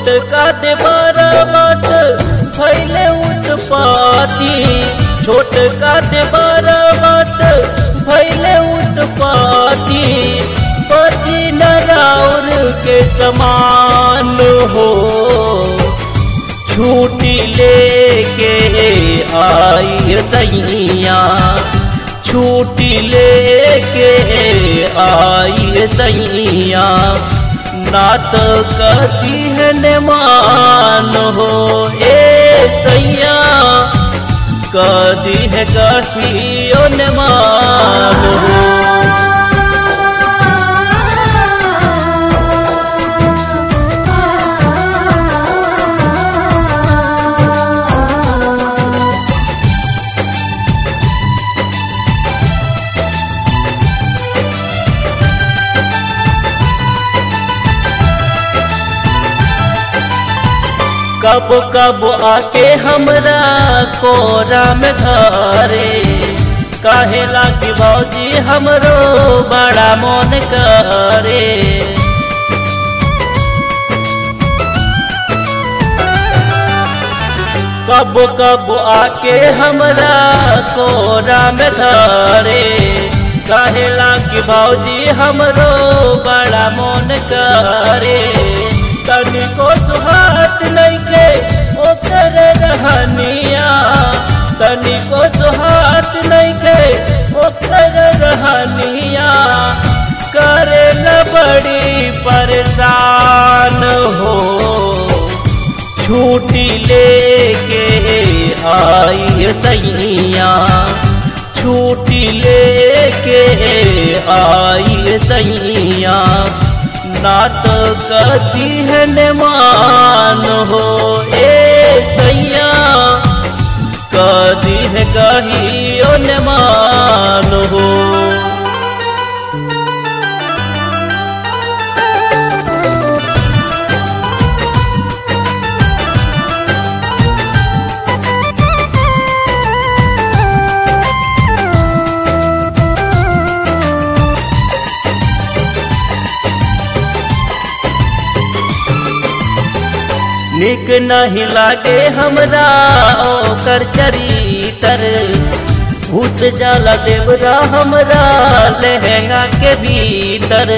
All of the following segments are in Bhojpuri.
छोटका देवर मत भैले उत्पाती, छोटका देवर मत भैले उत्पाती, पति नराउर के समान हो। छुट्टी लेके आई सैया, छुट्टी लेके आई सैया, नात कती है न मान हो। ए सैया कदी है कहियो न मान हो। कब कब आके हमरा कोरा में धरे, काहे लागी भौजी हमरो बड़ा मन करे। कब कब आके हमरा कोरा में धरे, काहे लागी भौजी हमरो बड़ा मन करे। तनिको सुहात नइखे ओकर रहनिया, तनिको सुहात नइखे ओकर रहनिया, करेला बड़ी परेशान हो। छुट्टी लेके आई सैया, छुट्टी लेके आई सैया, नात कती है न मान हो। ए सैया कदी है कहियो न मान हो। निक नहीं लागे हमरा ओकर चरितर, घुस जाला देवरा हमरा लहंगा के भीतर।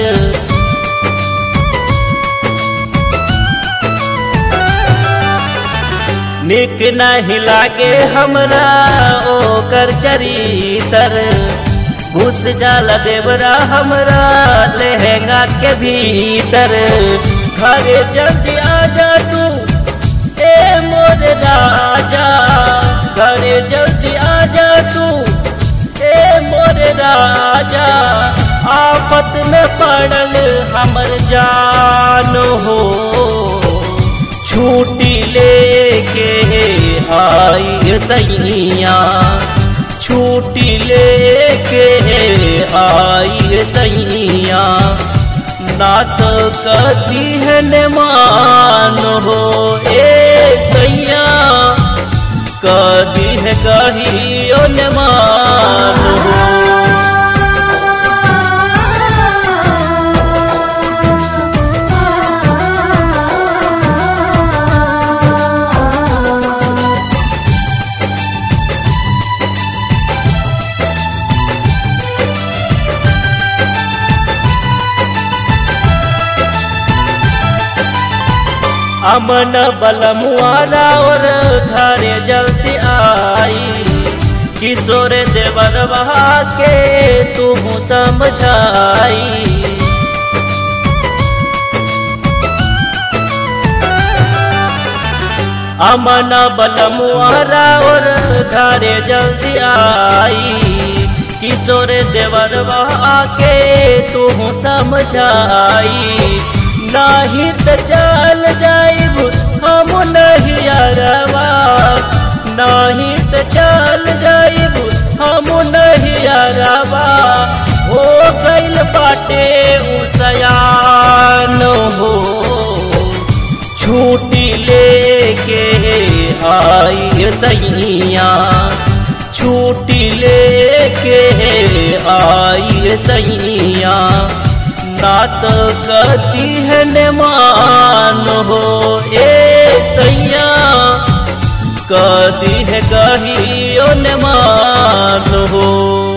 निक नहीं लागे हमरा ओकर चरितर, घुस जाला देवरा हमरा लहंगा के भीतर। घरे जल्दी आजा तू ए मोर राजा, घरे जल्दी आजा तू ए मोर राजा, आफत में पड़ल हमर जान हो। छुट्टी लेके आई सैया, छुट्टी लेके आई सैया, नात कती है न मान हो। ए सैया कदी है कहियो न मान हो। अमन बलमुआरा और घरे जल्दी आई, किशोर देवरवा के तुम समझाई। अमन बलमुआरा और घरे जल्दी आई, किशोर देवरवा के तुम समझाई। नहीं त चल जाइब हम नहीं अरवा, नहीं त चल जाइब हम नहीं अरवा। हो गइल बाटे उसयान हो। छुट्टी लेके आई सैया, छुट्टी लेके आई सैया, ना बात कहती है न मान हो ए सैया कहती है कहियो न मान हो।